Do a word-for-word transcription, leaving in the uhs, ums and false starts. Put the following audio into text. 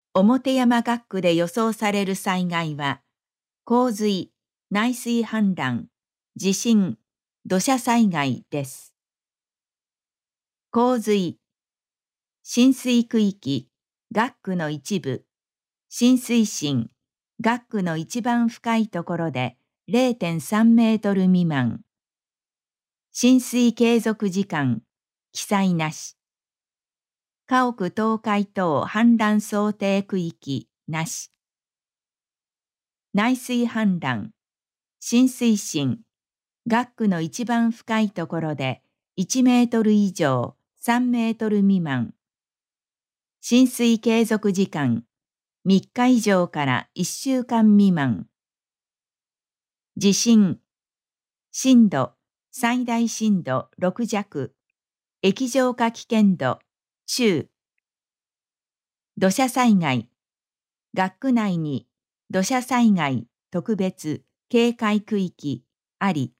表山学区で予想される災害は、洪水、内水氾濫、地震、土砂災害です。洪水、浸水区域、学区の一部、浸水深、学区の一番深いところで れいてんさんメートル未満。浸水継続時間、記載なし。家屋倒壊等氾濫想定区域なし。内水氾濫、浸水深、学区の一番深いところでいちメートル以上さんメートル未満。浸水継続時間みっか以上からいっしゅうかん未満。地震、震度、最大震度ろく弱、液状化危険度、中。土砂災害、学区内に土砂災害特別警戒区域あり。